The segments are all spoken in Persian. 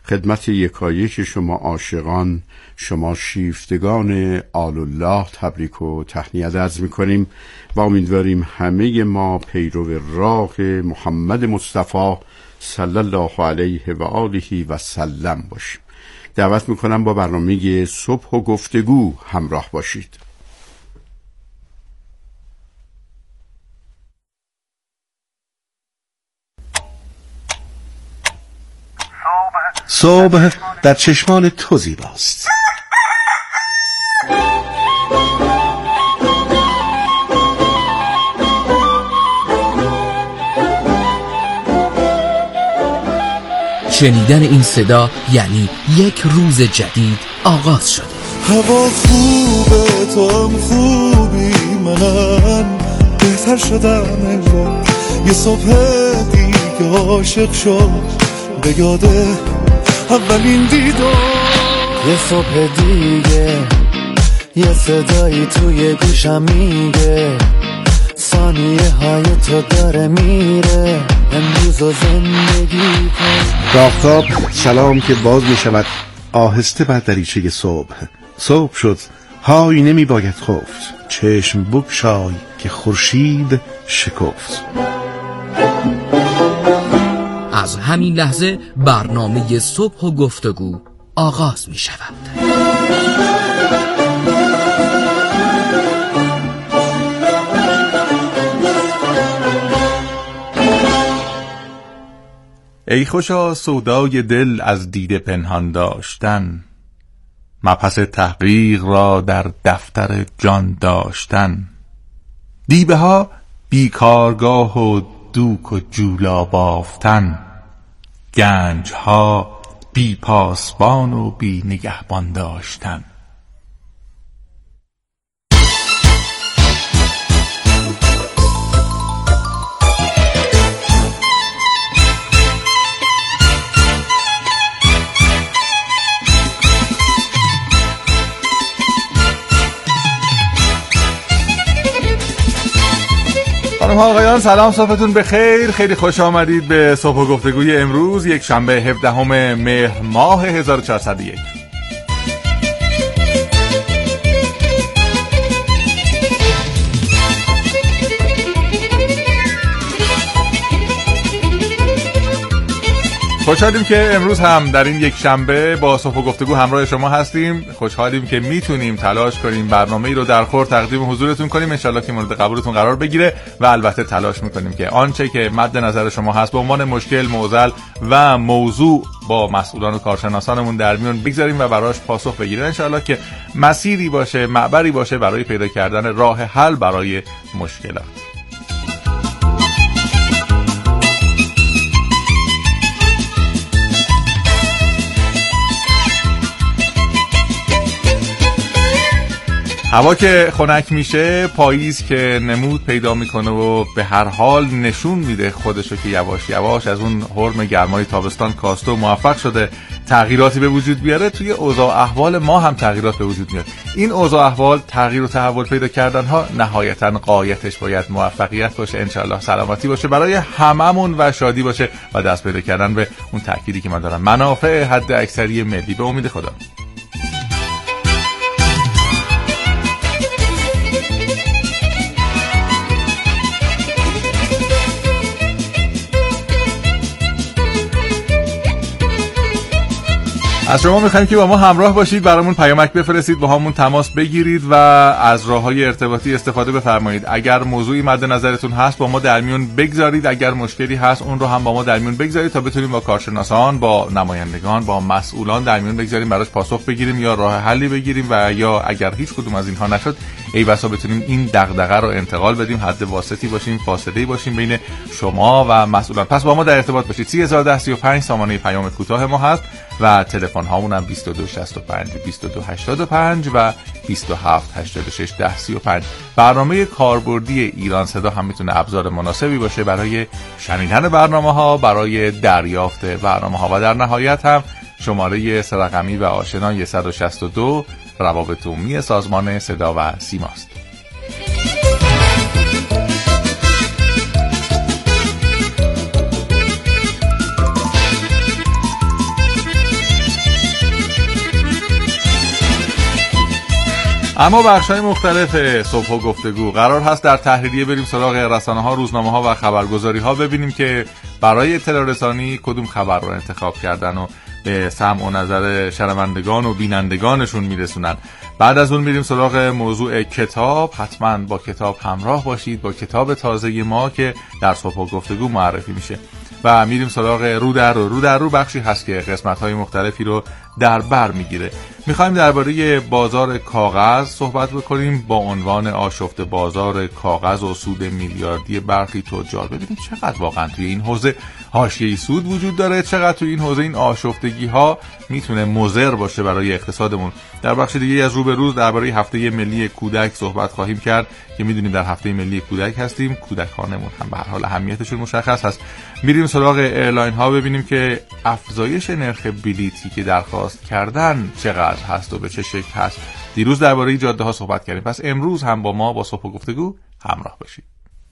خدمت یکایک شما عاشقان، شما شیفتگان آل الله تبریک و تهنیت عرض می‌کنیم و امیدواریم همه ما پیرو راه محمد مصطفی صلی الله علیه و آله و سلم باشیم. دعوت می‌کنم با برنامه صبح و گفتگو همراه باشید. صبح در چشمان تو زیباست. شنیدن این صدا یعنی یک روز جدید آغاز شده. هوا خوبه، تو هم خوبی، منم بهتر شدم انگار. یه صبح دیگه عاشق شد به یاده اولین دیدار. یه صبح دیگه یه صدایی توی گوشم میگه ثانیه های تو داره میره امروز و زندگی کن. آفتاب سلام که باز میشود آهسته بر دریچه صبح شد، های نمی باید خفت، چشم بگشای که خورشید شکفت. از همین لحظه برنامه صبح و گفتگو آغاز می شود. ای خوشا سودای دل از دید پنهان داشتن، مبحث تحقیق را در دفتر جان داشتن. دیبه ها بیکارگاه و دوک و جولا بافتن، گنج ها بی پاسبان و بی نگهبان داشتن. خانم ها آقایان سلام، صبحتون بخیر. خیلی خوش آمدید به صبح و گفتگوی امروز، یک شنبه 17 مهر ماه 1401. خوشحالیم که امروز هم در این یک شنبه با صبح و گفتگو همراه شما هستیم. خوشحالیم که میتونیم تلاش کنیم برنامه‌ای رو در خور تقدیم حضورتون کنیم، انشالله که مورد قبولتون قرار بگیره و البته تلاش میکنیم که آنچه که مد نظر شما هست به عنوان مشکل، معضل و موضوع با مسئولان و کارشناسانمون در میون بگذاریم و براش پاسخ بگیریم، انشالله که مسیری باشه، معبری باشه برای پیدا کردن راه حل برای مشکلات. هوا که خنک میشه، پاییز که نمود پیدا میکنه و به هر حال نشون میده خودشو که یواش یواش از اون حرم گرمای تابستان کاسته و موفق شده تغییراتی به وجود بیاره، توی اوضاع احوال ما هم تغییرات به وجود میاد. این اوضاع احوال تغییر و تحول پیدا کردن ها نهایتاً غایتش باید موفقیت باشه، انشالله سلامتی باشه برای هممون و شادی باشه و دست پیدا کردن به اون تأکیدی که من دارم، منافع حد اکثری ملی، به امید خدا. از شما میخوایم که با ما همراه باشید، برامون پیامک بفرستید، با همون تماس بگیرید و از راههای ارتباطی استفاده بفرمایید. اگر موضوعی مد نظرتون هست با ما در میون بگذارید، اگر مشکلی هست اون رو هم با ما در میون بگذارید تا بتونیم با کارشناسان، با نمایندگان، با مسئولان در میون بگذاریم، براش پاسخ بگیریم یا راه حلی بگیریم و یا اگر هیچ کدوم از اینها نشد ای بسا بتونیم این دغدغه رو انتقال بدیم، حد واسطی باشیم، فاصله‌ای باشیم بین شما و مسئولان. پس با ما در ارتباط باشید. 301035 سامانه پیام کوتاه ما هست و تلفن هامون هم 2265 2285 و 2786 1035. برنامه کاربردی ایران صدا هم میتونه ابزار مناسبی باشه برای شنیدن برنامه‌ها، برای دریافت برنامه‌ها و در نهایت هم شماره سه‌رقمی و آشنا 162 روابط عمومی سازمان صدا و سیماست. اما بخش‌های مختلف صبح و گفتگو قرار هست در تحریریه بریم سراغ رسانه‌ها، روزنامه‌ها و خبرگزاری‌ها، ببینیم که برای اطلاع رسانی کدوم خبر رو انتخاب کردن و به سمع و نظر شنوندگان و بینندگانشون میرسونن. بعد از اون میریم سراغ موضوع کتاب. حتما با کتاب همراه باشید، با کتاب تازه ما که در صبح و گفتگو معرفی میشه. و میریم سراغ رو در رو بخشی هست که قسمت‌های مختلفی رو در بر میگیره. میخوایم درباره بازار کاغذ صحبت بکنیم با عنوان آشفته بازار کاغذ و سود میلیاردی برخی تجار. ببینیم چقدر واقعا توی این حوزه حاشیه‌ای سود وجود داره، چقدر توی این حوزه این آشفتگی ها میتونه مضر باشه برای اقتصادمون. در بخش دیگه از رو به روز درباره هفته ملی کودک صحبت خواهیم کرد که میدونیم در هفته ملی کودک هستیم. کودکانمون هم به هر حال اهمیتشون مشخص هست. میریم سراغ ایرلاین ها ببینیم که افزایش نرخ بلیطی که درخواست کردن چقدر هست و به چه شکل هست. دیروز درباره جاده ها صحبت کردیم، پس امروز هم با ما با صبح و گفتگو همراه باشید.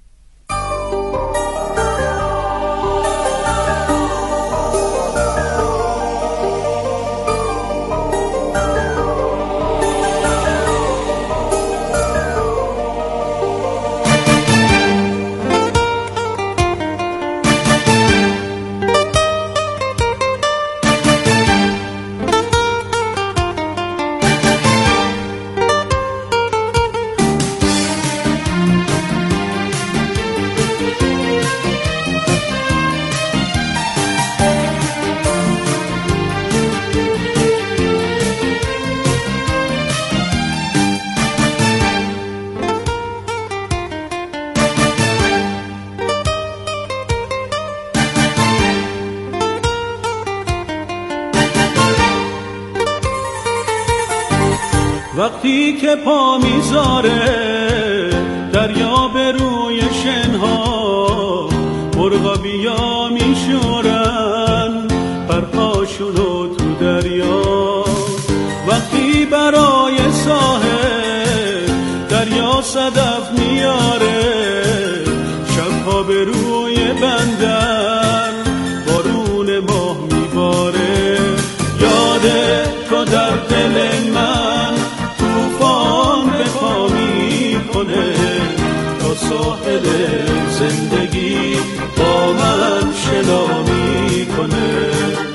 وقتی که پا میذاره دریا به روی شنها، مرغا بیا میشورن پرهاشونو تو دریا. وقتی برای ساحل دریا صدف میاره، شبها به روی بندر بارون ماه میباره. یاده تو در دل من طوفان به پا میکنه، تا ساحل زندگی با من شنا میکنه.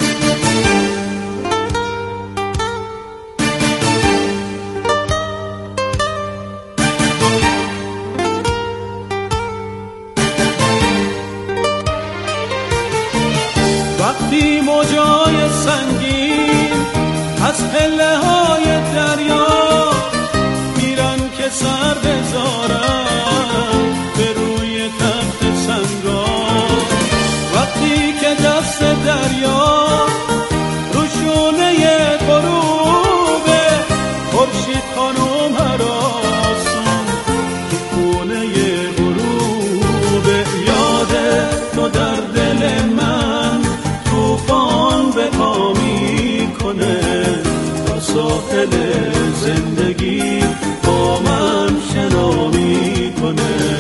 وقتی موجای سنگین از پله های دریا میرن که سر بذارن به روی تخت سنگا، وقتی که دست دریا روشونه غروبه، خورشید خانوم هراسون تو خونه غروبه. یاده تو در دل من طوفان به پا میکنه، تا ساحل زندگی با من شنا میکنه.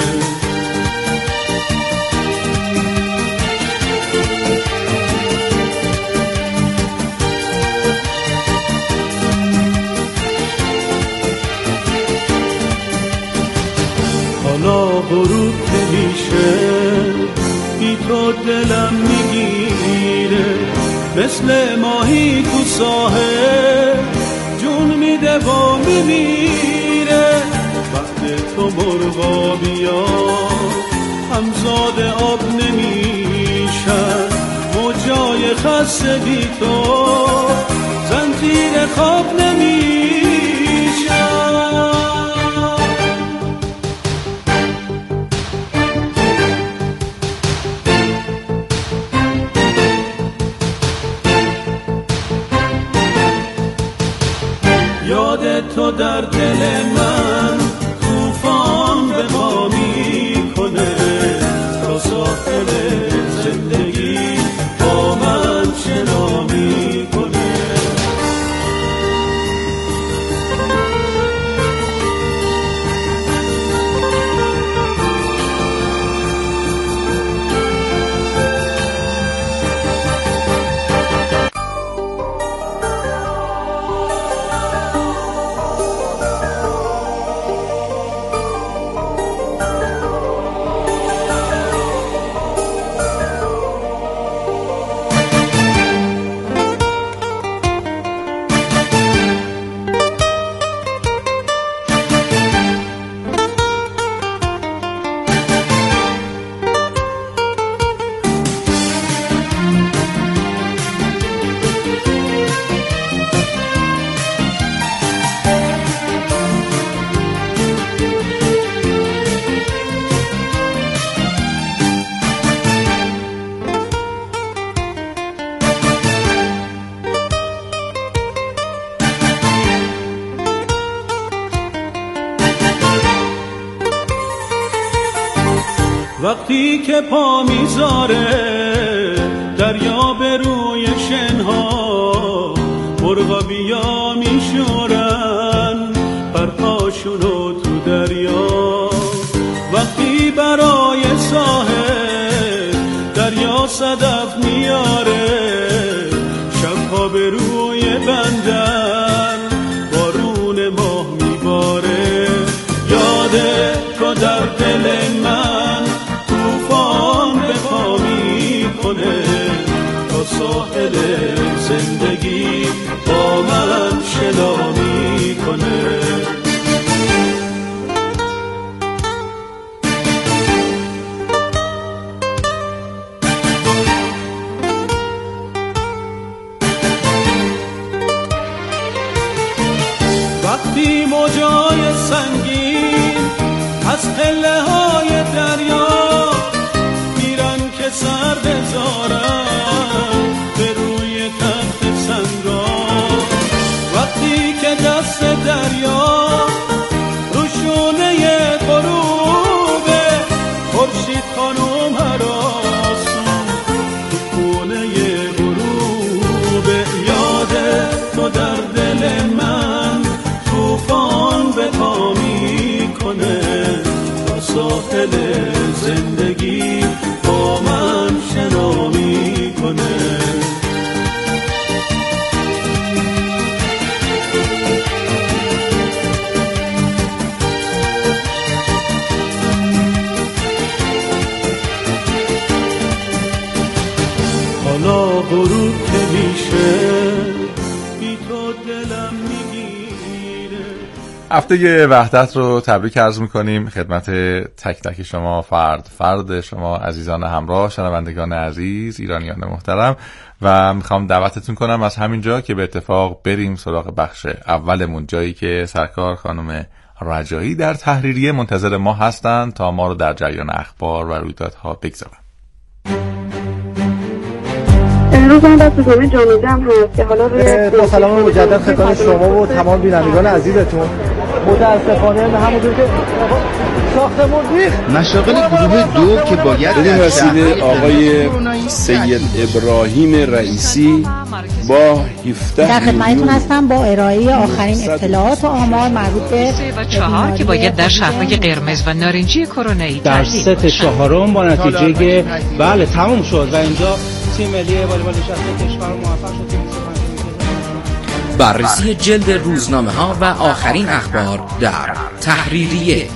حالا غروب که میشه بی تو دلم میگیره، مثل ماهی تو ساحل جون میده و میمیره. وقت تو مرغا بیا همزاد آب نمیشن، موجای خسته بی تو زنجیر خواب نمیشن. یاد تو در دل من طوفان به پا میکنه، تا ساحل زندگی با من شنا میکنه. وقتی که پا میذاره دریا به روی شنها، مرغا بیا میشورن پرپاشونو تو دریا. وقتی برای ساحل دریا صدف میاره، شبها به روی بندر بارون ماه میباره. یاده تو در دل من طوفان به پا میکنه، تا ساحل زندگی با من شنا میکنه. وقتی موجای سنگین از قله های دریا میرن که سر بذارن به روی تخت سنگا، وقتی که دست دریا روشونه غروبه، خورشید خانوم هراسون تو خونه غروبه. یاده تو در دل من طوفان به پا میکنه، تا ساحل زندگی با من شنا میکنه. حالا غروب که میشه بی تو دلم میگیره. هفته وحدت رو تبریک عرض میکنیم خدمت تک تک شما، فرد شما عزیزان همراه، شنوندگان عزیز، ایرانیان محترم، و میخوام دعوتتون کنم از همین جا که به اتفاق بریم سراغ بخش اولمون، جایی که سرکار خانم رجایی در تحریریه منتظر ما هستند تا ما رو در جریان اخبار و رویدادها بگذارن. امروز من در سوزنه جانوزه هم هست که حالا با سلام مجدد خدمت شما و تمام بینندگان عزیزتون. متاسفانه همونطور که ساختمون ریخت، مشاغل گروه دو که باید بدین وسیله آقای سید ابراهیم رئیسی با 17 در خدمتتون هستم با ارائه آخرین اطلاعات و آمار مربوط به 4 که باید در شهرهای قرمز و نارنجی کرونایی در ست چهارم با نتیجه بله تموم شد و اینجا تیم ملی والیبال نشسته کشور موفق شد. بررسی جلد روزنامه ها و آخرین اخبار در تحریریه.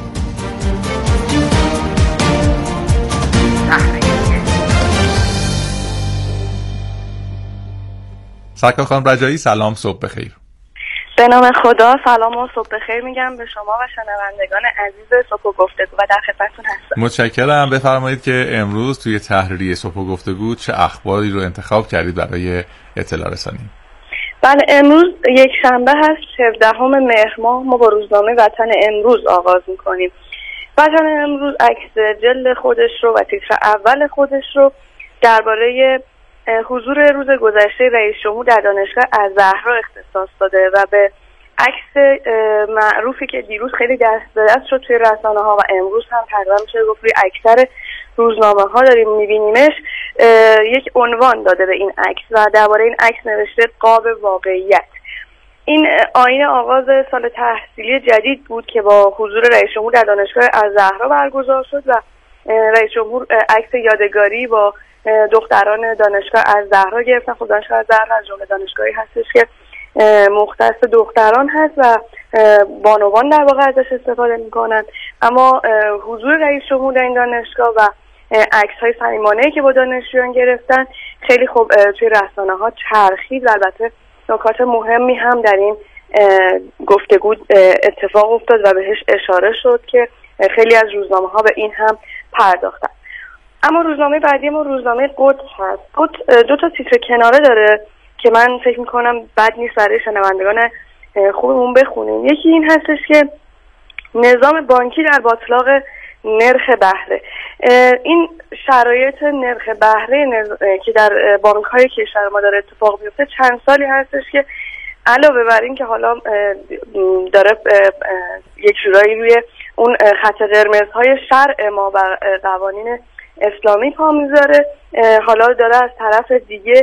سرکار خانم رجایی سلام، صبح بخیر. به نام خدا سلام و صبح بخیر میگم به شما و شنوندگان عزیز صبح و گفتگو و در خدمتتون هستم. متشکرم. بفرمایید که امروز توی تحریریه صبح و گفتگو چه اخباری رو انتخاب کردید برای اطلاع رسانی؟ بله، امروز یک شنبه هست 17 مهر ماه. ما با روزنامه وطن امروز آغاز میکنیم. وطن امروز عکس جلد خودش رو و تیتر اول خودش رو درباره حضور روز گذشته رئیس جمهور در دانشگاه الزهرا اختصاص داده و به عکس معروفی که دیروز خیلی دست به دست شد توی رسانه ها و امروز هم تقریبا میشه گفت روی اکثر روزنامه ها داریم میبینیمش، یک عنوان داده به این عکس و درباره این عکس نوشته قاب واقعیت. این آیین آغاز سال تحصیلی جدید بود که با حضور رئیس جمهور در دانشگاه الزهرا برگزار شد و رئیس جمهور عکس یادگاری با دختران دانشگاه الزهرا گرفتن. خب دانشگاه الزهرا از جمله دانشگاهی هستش که مختص دختران هست و بانوان در واقع ازش استفاده میکنن، اما حضور رئیس جمهور در این دانشگاه و عکس‌های صمیمانه‌ای که با دانشجویان گرفتن خیلی خوب توی رسانه‌ها چرخید و البته نکات مهمی هم در این گفتگو اتفاق افتاد و بهش اشاره شد که خیلی از روزنامه‌ها به این هم پرداختن. اما روزنامه بعدی ما روزنامه قدس هست. قدس 2 تا تیتر کناره داره که من فکر میکنم بد نیست برای شنوندگان خوبمون بخونیم. یکی این هستش که نظام بانکی در باطلاق نرخ بهره. این شرایط نرخ بهره که در بانک‌های کشور ما داره اتفاق میفته چند سالی هستش که علاوه بر این که حالا داره یک جورایی روی اون خط قرمزهای شرع ما و قوانین اسلامی پا میذاره، حالا داره از طرف دیگه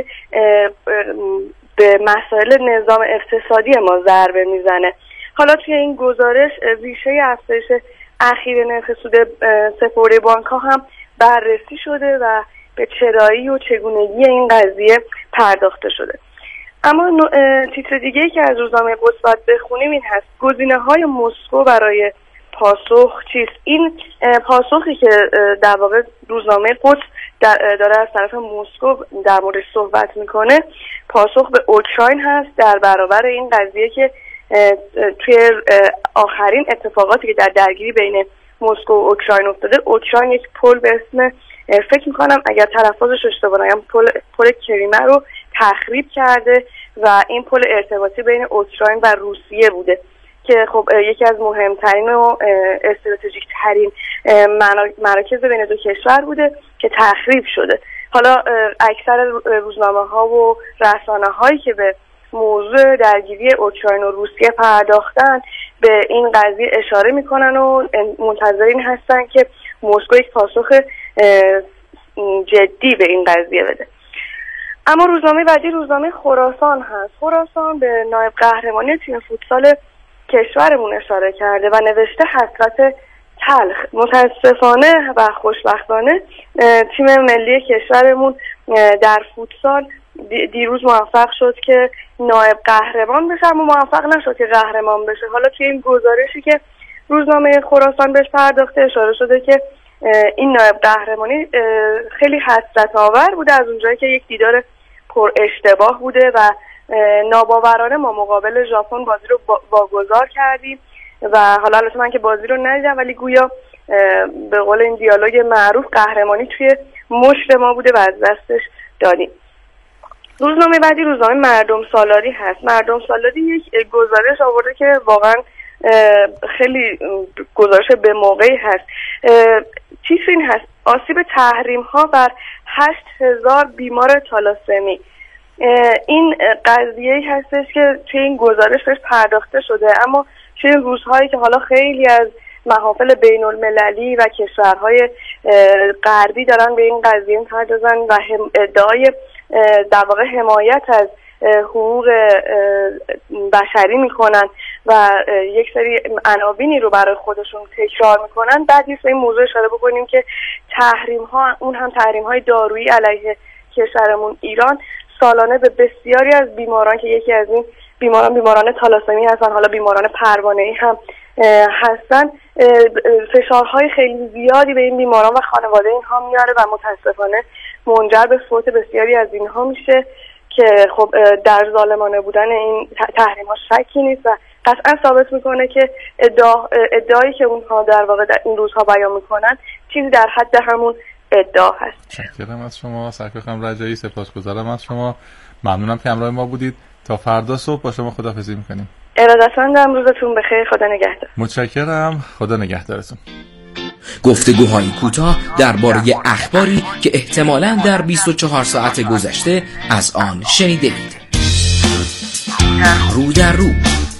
به مسائل نظام اقتصادی ما ضربه میزنه. حالا توی این گزارش ریشه افزایش اخیر نرخ سود سپرده بانک ها هم بررسی شده و به چرایی و چگونگی این قضیه پرداخته شده. اما تیتر دیگه‌ای که از روزنامه قدس باید بخونیم این هست: گزینه‌های مسکو برای پاسخ چیست؟ این پاسخی که در واقع روزنامه قدس داره از طرف مسکو در موردش صحبت میکنه پاسخ به اوکراین هست در برابر این قضیه که توی آخرین اتفاقاتی که در درگیری بین مسکو و اوکراین افتاده. اوکراین یک پل به اسم، فکر میکنم اگر تلفظش اشتباه نگم، پل کریمه رو تخریب کرده و این پل ارتباطی بین اوکراین و روسیه بوده که خب یکی از مهمترین و استراتژیک ترین مراکز بین دو کشور بوده که تخریب شده. حالا اکثر روزنامه ها و رسانه هایی که به موضوع درگیری اوکراین و روسیه پرداختن به این قضیه اشاره میکنن و منتظرین هستن که مسکو یک پاسخ جدی به این قضیه بده. اما روزنامه بعدی روزنامه خراسان هست. خراسان به نایب قهرمانی تیم فوتسال کشورمون اشاره کرده و نوشته حسرت تلخ. متاسفانه و خوشبختانه تیم ملی کشورمون در فوتسال دیروز موفق شد که نایب قهرمان بشه، اما موفق نشد که قهرمان بشه. حالا توی این گزارشی که روزنامه خراسان بهش پرداخته اشاره شده که این نایب قهرمانی خیلی حسرت آور بوده، از اونجایی که یک دیدار پر اشتباه بوده و ناباورانه ما مقابل ژاپن بازی رو واگذار کردیم و حالا البته من که بازی رو ندیدم ولی گویا به قول این دیالوگ معروف قهرمانی توی مشت ما بوده و از دستش دادیم. روزنامه بعدی روزنامه مردم سالاری هست. مردم سالاری یک گزارش آورده که واقعا خیلی گزارش به موقعی هست. چیز این هست: آسیب تحریم ها بر 8,000 بیمار تالاسمی. این قضیه‌ای هستش که توی این گزارش بهش پرداخته شده، اما توی این روزهایی که حالا خیلی از محافل بین المللی و کشورهای غربی دارن به این قضیه می‌پردازن و ادعای در واقع حمایت از حقوق بشری میکنن و یک سری عناوینی رو برای خودشون تکرار میکنن، بعد نیست به این موضوع اشاره بکنیم که تحریم ها، اون هم تحریم های دارویی علیه کشورمون ایران، سالانه به بسیاری از بیماران که یکی از این بیماران تالاسمی هستن، حالا بیماران پروانه‌ای هم هستن، فشارهای خیلی زیادی به این بیماران و خانواده اینها میاره و متاسفانه منجر به فوت بسیاری از اینها میشه که خب در ظالمانه بودن این تحریم‌ها شکی نیست و قطعا ثابت میکنه که ادعایی که اونها در واقع در این روزها بیان میکنن چیزی در حد همون ادعا هست. متشکرم از شما سرکار خانم رجایی، سپاسگزارم از شما، ممنونم که همراه ما بودید. تا فردا صبح با شما خداحافظی میکنیم. ارادتمندم، روزتون بخیر، خدا نگهدار. متشکرم، خدا نگهدارتون. گفتگوهای کوتاه درباره اخباری که احتمالاً در 24 ساعت گذشته از آن شنیدید. رو در رو،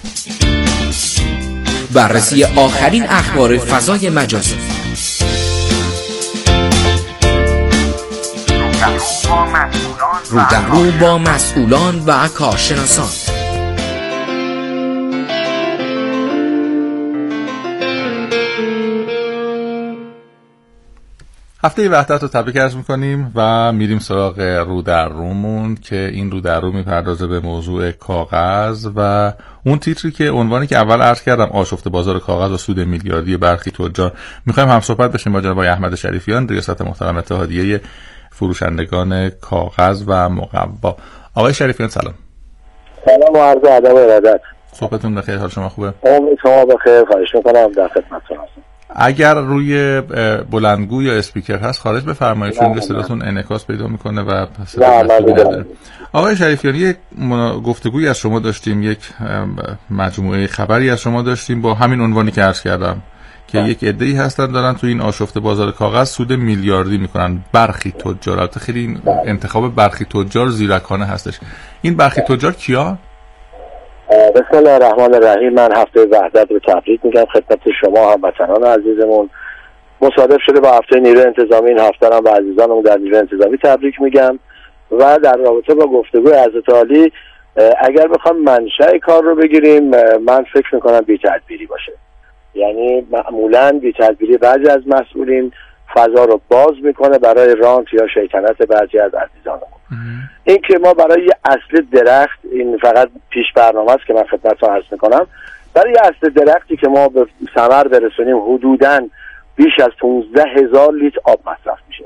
بررسی آخرین اخبار فضای مجازی. رو در رو با مسئولان و کارشناسان. هفته وحدت رو تبریک عرض میکنیم و میریم سراغ رو در رومون که این رو در رو میپردازه به موضوع کاغذ و اون تیتری که عنوانی که اول عرض کردم، آشفته بازار کاغذ و سود میلیاردی برخی تجار. میخوایم هم صحبت بشیم با جناب احمد شریفیان، ریاست محترم اتحادیه فروشندگان کاغذ و مقوا. آقای شریفیان سلام. سلام و عرض ادب و ارادت. صحبتون بخیر، حال شما خوبه؟ امید شما بخیر، خواهش میکنم، در خدمتتون هستم. اگر روی بلندگو یا اسپیکر هست خارج بفرمایید چون صداتون انعکاس پیدا میکنه و صدا. آقای شریفیان، یک گفتگویی از شما داشتیم، یک مجموعه خبری از شما داشتیم با همین عنوانی که عرض کردم که یک عده‌ای هستن دارن تو این آشفته بازار کاغذ سود میلیاردی میکنن. برخی تجار، البته خیلی انتخاب برخی تجار زیرکانه هستش. این برخی تجار کیا؟ بسم الله الرحمن الرحیم. من هفته وحدت رو تبریک میگم خدمت شما هموطنان عزیزمون. مصادف شده با هفته نیروی انتظامی، این هفته هم به عزیزانمون در نیروی انتظامی تبریک میگم. و در رابطه با گفتگوی حضرت عالی، اگر بخوام منشأ کار رو بگیریم، من فکر میکنم بی‌تدبیری باشه. یعنی معمولاً بی‌تدبیری بعضی از مسئولین فضا رو باز میکنه برای رانت یا شیطنت بعضی از عزیزانمون. این که ما برای یه اصل درخت، این فقط پیش برنامه است که من خدمتتون عرض میکنم، برای یه اصل درختی که ما به ثمر برسونیم حدوداً بیش از 15,000 لیتر آب مصرف میشه.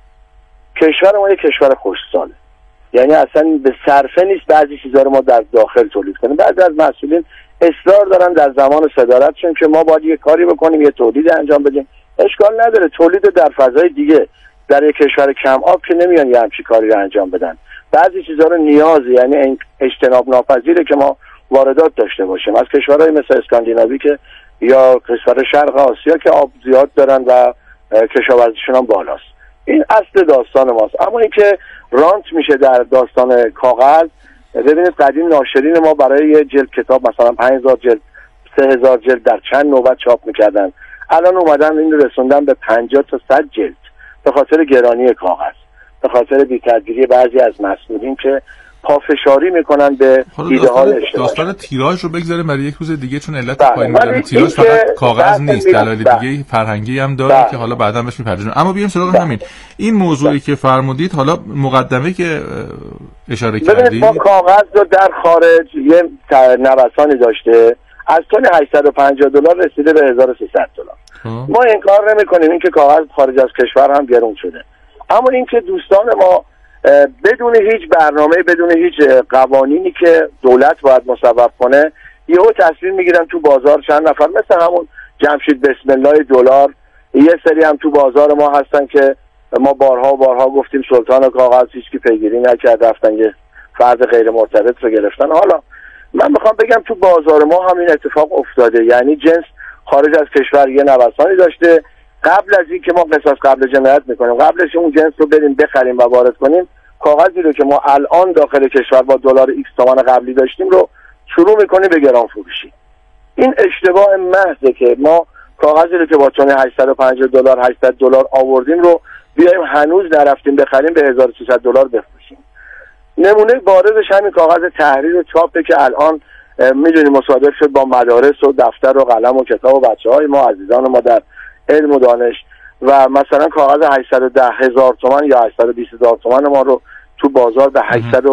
کشور ما یک کشور خشکساله، یعنی اصلا به صرفه نیست بعضی چیزا رو ما در داخل تولید کنیم. بعضی از مسئولین اصرار دارن در زمان صدارتشون که ما باید یه کاری بکنیم، یه تولید انجام بدیم. اشکال نداره، تولید در فضای دیگه. در یک کشور کم آب که نمیان یه همچین کاری رو انجام بدن. بعضی چیزا رو نیازی، یعنی اجتناب ناپذیره که ما واردات داشته باشیم از کشورهای مثل اسکاندیناوی که یا کشور شرق آسیا که آب زیاد دارن و کشاورزیشون هم بالاست. این اصل داستان ماست. اما اینکه رانت میشه در داستان کاغذ، ببینید قدیم ناشرین ما برای یه جلد کتاب مثلا 5000 جلد 3000 جلد در چند نوبت چاپ میکردن. الان اومدن این رسوندن به 50 تا 100 جلد به خاطر گرانی کاغذ، به خاطر بی‌تدبیری بعضی از مسئولین که پافشاری میکنن به ایده های اشتباهی. داستان تیراژ رو بگذاریم برای یک روز دیگه، چون علت پایین بودن تیراژ فقط کاغذ نیست، دلایل دیگه فرهنگی هم داره که حالا بعدا بهش میپردازیم. اما بیایم سراغ همین این موضوعی که فرمودید. حالا مقدمه که اشاره کردید، ما کاغذ رو در خارج یه نوسانی داشته، از تن $850 رسیده به $1300. ما انکار نمی‌کنیم این که کاغذ خارج از کشور هم گرون شده، اما این که دوستان ما بدون هیچ برنامه، بدون هیچ قوانینی که دولت باید مصوب کنه، یهو تصمیم میگیرن تو بازار چند نفر مثل همون جمشید بسم الله دلار، یه سری هم تو بازار ما هستن که ما بارها و بارها گفتیم سلطان کاغذ هیچکی پیگیری نکرد، رفتن یه فرد غیر مرتبط رو گرفتن. حالا من میخوام بگم تو بازار ما همین اتفاق افتاده، یعنی جنس خارج از کشور یه نوسانی داشته. قبل از این که ما قصاص قبل جنایت میکنیم، قبلش اون جنس رو بریم بخریم و وارد کنیم، کاغذی رو که ما الان داخل کشور با دلار ایکس تومان قبلی داشتیم رو شروع میکنیم به گران فروشی. این اشتباه محضه که ما کاغذی رو که با چون $850 $800 آوردیم رو بیایم هنوز نرفتیم بخریم به $1300 بفروشیم. نمونه بارزش همین کاغذ تحریر و چاپه که الان میدونیم مصادف شد با مدارس و دفتر و قلم و کتاب و بچه‌های ما، عزیزان ما در علم و دانش، و مثلا کاغذ 810,000 تومان یا 820,000 تومان ما رو تو بازار به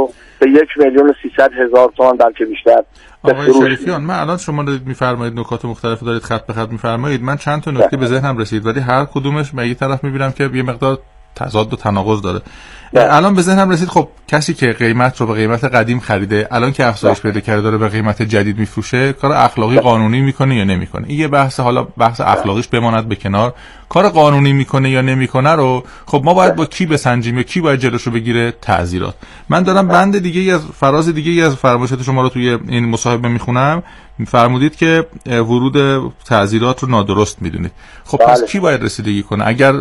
1,300,000 تومان بلکه بیشتر. آقای شریفیان، من الان شما دارید میفرمایید نکات مختلف دارید خط به خط میفرمایید، من چند تا نکته به ذهنم رسید ولی هر کدومش من یه طرف میبینم که یه مقدار تضاد و تناقض داره. الان به ذهنم رسید خب کسی که قیمت رو به قیمت قدیم خریده الان که افزایش پیدا کرده داره به قیمت جدید میفروشه، کار اخلاقی قانونی میکنه یا نمیکنه؟ این یه بحث، حالا بحث اخلاقیش بماند به کنار، کار قانونی میکنه یا نمیکنه رو خب ما باید با کی بسنجیم یا کی باید جلوشو بگیره؟ تعزیرات. من دارم بند دیگه از فراز دیگه از فرمایشات شما رو توی این مصاحبه میخونم. فرمودید که ورود تعزیرات رو نادرست میدونید. خب پس کی باید رسیدگی کنه؟ اگر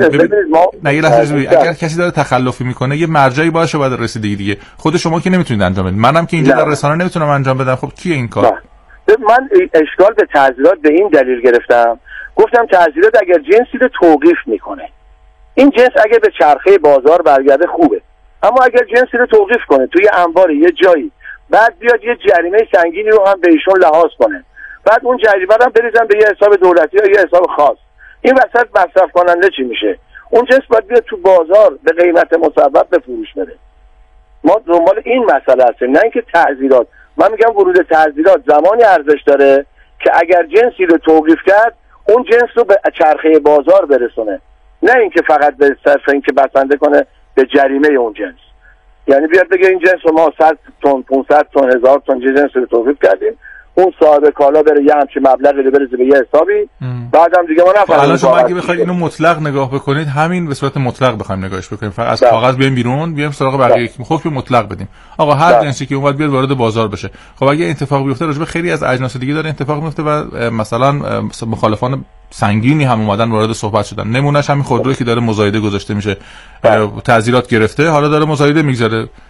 اگر کسی داره تخلفی میکنه یه مرجعی باشه باید رسیدگی دیگه. خود شما که نمیتونید انجام بدید، منم که اینجا در رسانه نمیتونم انجام بدم. خب کیه این کار؟ من اشکال به تعزیرات به این دلیل گرفتم، گفتم تعزیرات اگر جنسی رو توقیف میکنه، این جنس اگر به چرخه بازار برگرده خوبه، اما اگر جنسی رو توقیف کنه توی انبار یه جایی، بعد بیاد یه جریمه سنگینی رو هم به ایشون لحاظ کنه، بعد اون جریمه رو هم بریزن به یه حساب دولتی یا یه حساب خاص، این وسط مصرف کننده چی میشه؟ اون جنس باید بیاد تو بازار به قیمت مصوب به فروش بره. ما دنبال این مسئله هستیم، نه اینکه تعزیرات. من میگم ورود تعزیرات زمانی ارزش داره که اگر جنسی رو توقیف کرد اون جنس رو به چرخه بازار برسونه، نه اینکه فقط به صرف اینکه بسنده کنه به جریمه اون جنس. یعنی بیاد بگه این جنس رو ما 100 تن 500 تن 1000 تن جنس رو توقیف کردیم، اون صاحب کالا بره یه همچین مبلغی رو بریزه به یه حسابی، بعدم دیگه ما نفهمیم. الان شما اگه بخواید اینو مطلق نگاه بکنید، همین به صورت مطلق بخوایم نگاهش بکنیم، فقط از کاغذ بیایم بیرون، بیایم سراغ بقیه خب که مطلق بدیم آقا هر جنسی که اومد بیاد وارد بازار بشه. خب اگه اتفاق بیفته راجع به خیلی از اجناس دیگه داره اتفاق میفته و مثلا مخالفان سنگینی هم اومدن وارد صحبت شدن. نمونهش همین خودرویی که داره مزایده گذاشته میشه، تعزیرات گرفته، حالا داره مزایده میگذاره.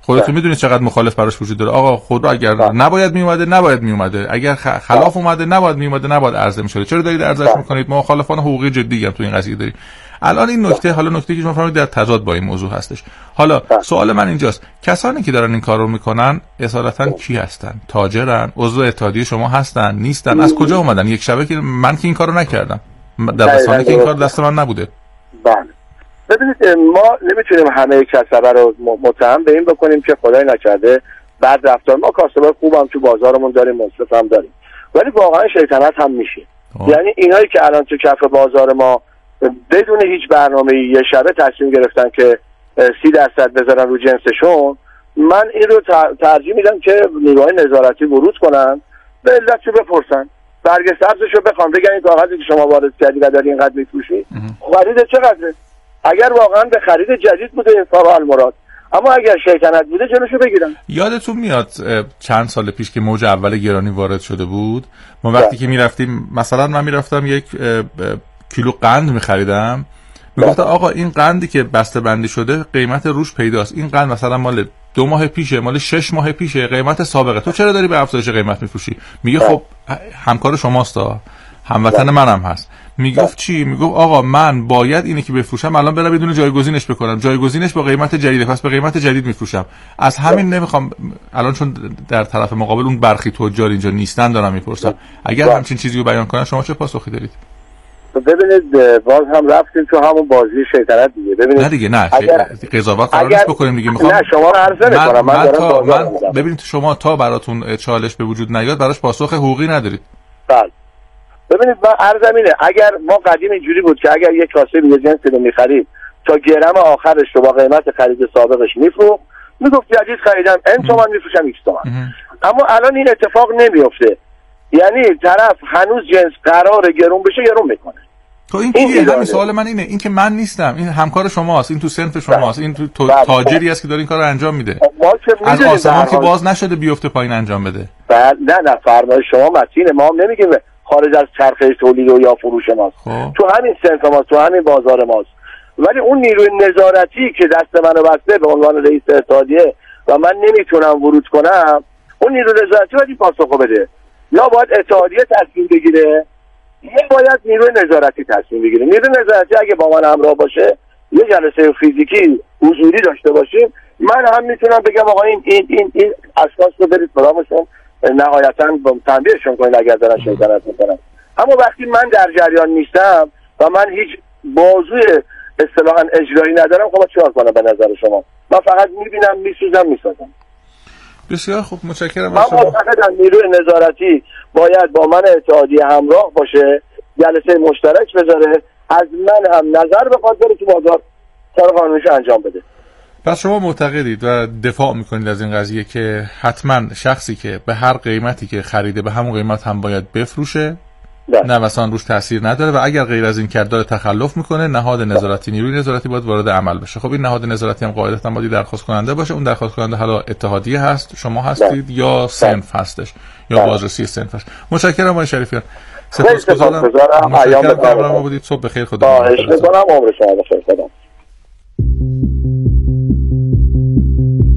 خودتون میدونید چقدر مخالف براش وجود داره. آقا خودرو اگر نباید میومده، اگر خلاف اومده نباید عرضه میشده. چرا دارید عرضهش میکنید؟ ما مخالفان حقوقی جدی هم تو این قضیه داریم. الان این نکته که شما فرمودید در تضاد با این موضوع هستش. حالا سوال من اینجاست، کسانی که دارن این کارو میکنن اصالتا کی هستن؟ تاجرن؟ عضو اتحادیه شما هستن؟ نیستن؟ از کجا اومدن؟ یک شبه که من که این کارو نکردم، در رسانه که این کار دست من نبوده. بله ببینید، ما نمیتونیم همه کسبه رو متهم به این بکنیم که خدای نکرده بعد رفتار. ما کاسبای خوبم تو بازارمون داریم، مصرف هم داریم، ولی واقعا شیطنت هم میشه. یعنی اینایی که الان تو کف بازار ما بدون هیچ برنامه‌ای یه شبه تصمیم گرفتن که 30% بذارن رو جنسشون، من این رو ترجیح میدم که نیروهای نظارتی ورود کنن، به علتشو بپرسن، برگ سبزشو بخوام، بگن این کاغذی که شما وارد کردی و داری اینقدر میفروشی خرید چقدره؟ اگر واقعا به خرید جدید بوده این فاقا المراد، اما اگر شیطنت بوده جلوشو بگیرن. یادتون میاد چند سال پیش که موج اول گرانی وارد شده بود، ما وقتی که میرفتیم، مثلا من میرفتم یک کیلو قند میخریدم، میگفتن آقا این قندی که بسته بندی شده قیمت روش پیداست، این قند مثلا مال 2 ماه پیشه، مال 6 ماه پیشه، قیمت سابقه، تو چرا داری به افزایش قیمت میفروشی؟ میگه خب همکار شماست، هموطن منم هست. میگفت چی؟ میگفت آقا من باید اینی که بفروشم الان برم بدون جایگزینش بکنم، جایگزینش با قیمت جدیده، پس به قیمت جدید میفروشم. از همین نمیخوام الان، چون در طرف مقابل اون برخی تجار اینجا نیستن، دارم میپرسم اگر همچین چیزی رو بیان کنن شما چه پاسخی دارید؟ ببینید باز هم رفتیم تو همون بازی شیطنت دیگه. ببینید نه دیگه، نه قضاوت قرار نیست بکنیم دیگه. میخوام نه شما رو عرضه نکنم، من ببینید شما تا براتون چالش به وجود نیاد براش پاسخ حقوقی ندارید. بله ببینید من عرضم اینه، اگر ما قدیم اینجوری بود که اگر یک کاسه یه جنسی رو می‌خرید تا گرم آخرش رو با قیمت خرید سابقش میفروخت، میگفت جدید خریدم این تومن میفروشم ایکس تومن. اما الان این اتفاق نمیفته، یعنی طرف هنوز جنس قراره گرون بشه گرون میکنه. تو این کیه؟ همین سوال من اینه، این که من نیستم، این همکار شماست، این تو صنف شماست، این تو تاجری است که داره این کارو انجام میده. از آسمان که باز نشده بیفته پایین انجام بده. نه فرمایش شما متینه، ما هم نمیگیم خارج از چرخه تولید و یا فروش ماست، تو همین صنف ماست، تو همین بازار ماست. ولی اون نیروی نظارتی که دست منو بسته به عنوان رئیس اتحادیه و من نمیتونم ورود کنم، اون نیروی نظارتی باید پاسخو بده. یا باید اتحادیه تصمیم بگیره یا باید نیروی نظارتی تصمیم بگیره. نیروی نظارتی اگه با من همراه باشه، یه جلسه فیزیکی حضوری داشته باشیم، من هم میتونم بگم آقا این اشخاص رو برید برامشون نهایتاً تنبیهشون کنید اگر دارن شیطنت میکنن. اما وقتی من در جریان نیستم و من هیچ بازوی اصطلاحاً اجرایی ندارم، خب چیکار کنم به نظر شما؟ من فقط میبینم، میسوزم. بسیار خوب، متشکرم. من معتقدم نیروی نظارتی باید با من اتحادیه همراه باشه، جلسه مشترک بذاره، از من هم نظر بخواد بره تو بازار کار قانونیش انجام بده. پس شما معتقدید و دفاع میکنید از این قضیه که حتما شخصی که به هر قیمتی که خریده به همون قیمت هم باید بفروشه، نوسان روش تاثیر نداره، و اگر غیر از این کرد داره تخلف میکنه، نهاد نظارتی، نیروی نظارتی باید وارد عمل بشه. خب این نهاد نظارتی هم قاعدتا باید درخواست کننده باشه. اون درخواست کننده حالا اتحادیه هست، شما هستید، یا صنف هستش، یا بازرسی صنفش. متشکرم آقای شریفیان، سپاسگزارم. متشکرم که همراه ما بودید. صبح بخیر، خدا عمر شما بخیر.